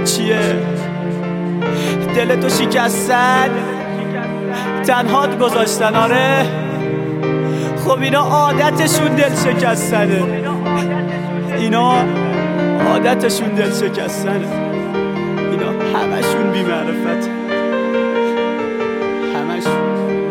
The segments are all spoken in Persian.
چیه؟ دلتو شکستن، تنهات گذاشتن. آره خب اینا عادتشون دل شکستنه، اینا عادتشون دل شکستنه، اینا همشون بی معرفت، همشون.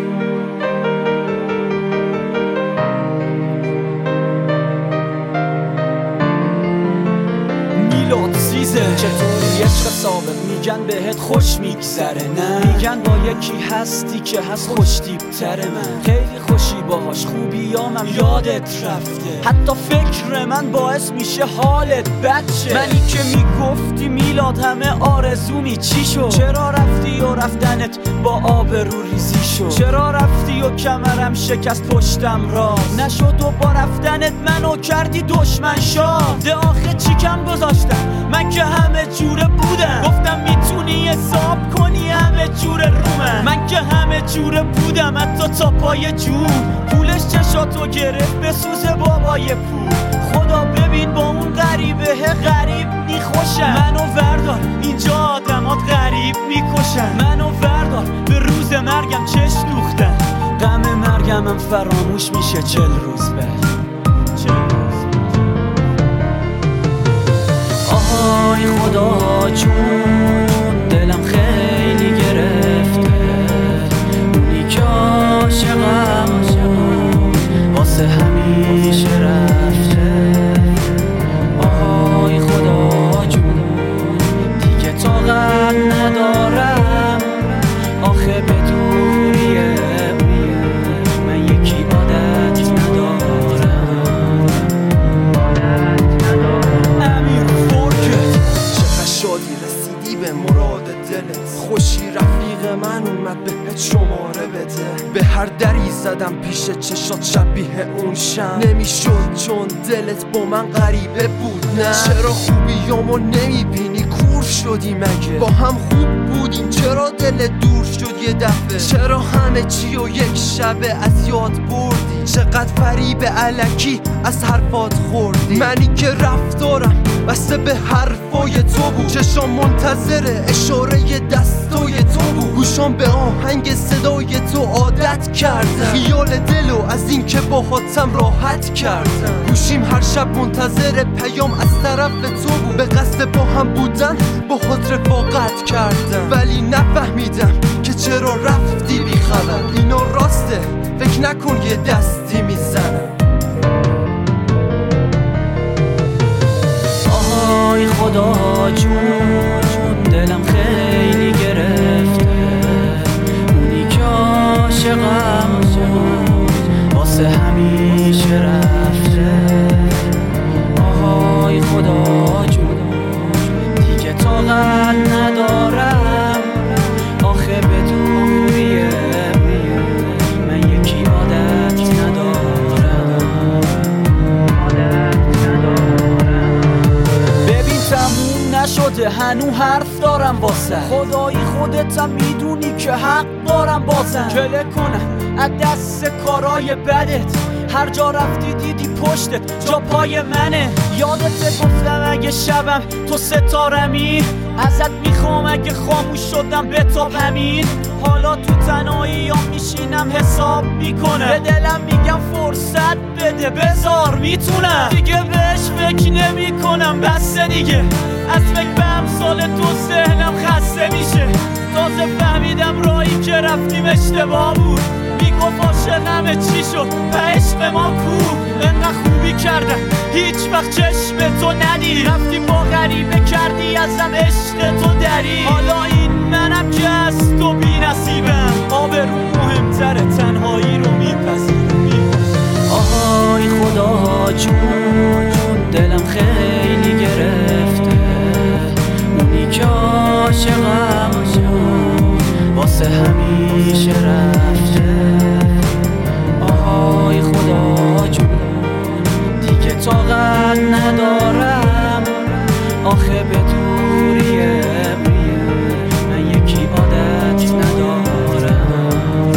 میلاد سیزه چطوری عشق ثابت؟ میگن بهت خوش میگذره، نه میگن با یکی هستی که هست خوش دیبتره. من خیلی خوشی باهاش، خوبیامم یادت رفته، حتی فکر من باعث میشه حالت بچه. منی که میگفتی میلاد همه آرزومی چی شد؟ چرا رفتی و رفتنت با آبرو ریزی شد؟ چرا رفتی و کمرم شکست پشتم راست نشد و با رفتنت منو کردی دشمن شاد؟ ده آخه چی کم گذاشتم؟ من که همه جوره بودم، گفتم میتونی حساب کنی همه جوره رو من که همه جوره بودم، حتی تا پای جون. پولش چشاتو گرفت بسوزه بابای پول. خدا ببین با اون غریبه غریب میخوشم. منو وردار اینجا آدمات غریب میکشن. منو وردار به روز مرگم چش دوختن، غم مرگمم فراموش میشه 40 روز بعد. آهای خدا جون دلم خیلی گرفته، اونی که عاشقم واسه همیشه رفته. آهای خدا جون دیگه طاقت ندارم، آخه به دوریه من یکی عادت ندارم. شادی رسیدی به مراد دلت، خوشی رفیق من اومد بهت شماره بده. به هر دری زدم پیش چشات شبیه اون شم، نمیشد چون دلت با من غریبه بود. نه چرا خوبیامو نمیبینی؟ کور شدی مگه؟ با هم خوب بودیم چرا دلت دور شد یه دفعه؟ چرا همه چی و یک شبه از یاد بردی؟ چقدر فریب الکی از حرفات خوردی؟ منی که رفتارم بسته به حرفای تو بود، چشام منتظر اشاره دستای تو بود، گوشام به آهنگ صدای تو عادت کردم، خیال دلو از این که باهاتم راحت کردم. گوشیم هر شب منتظر پیام از طرف تو بود، به قصد با هم بودن با خود رفاقت کردم، ولی نفهمیدم که چرا رفتی بی خبر. اینا راسته فکر نکن یه دستی میزنم. آهای خدا جون دلم خیلی گرفته، اونی که عاشقم واسه همیشه رفته. آهای خدا جون دیگه طاقت ندارم، آخه به دوریه من یکی عادت ندارم. ببین تموم نشده هنو حرف دارم واسه، خدایی خودتم میدونی که حق دارم بازم. گله کنم از دست کارای بدت، هر جا رفتی دیدی پشتت جا پای منه. یادت گفتم اگه شبم تو ستارمی، ازت میخوام اگه خاموش شدم بتاب همین. حالا تو تنهایی هم میشینم حساب میکنم، به دلم میگم فرصت بده بذار میتونم. دیگه بهش فکر نمی کنم بسته دیگه، از فکر به امثال تو ذهنم خسته میشه. تازه فهمیدم راهی که رفتیم اشتباه بود، میگفت عاشقمه چی شد به عشق ما کو؟ انقدر خوبی کردم هیچ وقت چشم تو ندید، رفتی با غریبه کردی ازم عشق تو دری. حالا این منم که از تو بی نصیبم، آبرو مهمتره تنهایی رو میپذیرم. آهای خدا جون دلم خیلی گرفته، اونی که عاشقم واسه همیشه رفته. آهای خدا جون دیگه طاقت ندارم، آخه به دوریه من یکی عادت ندارم.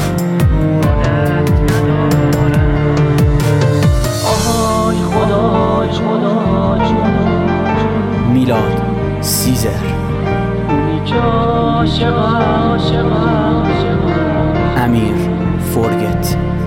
آهای خدا جون. میلاد سیزر. امیر فورگت